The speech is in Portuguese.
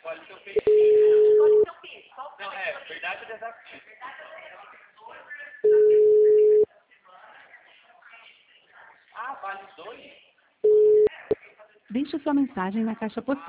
escolhe seu peixinho. Escolhe seu peixe. Não, verdade ou desafio. Ah, vale 2? Deixe sua mensagem na caixa postal.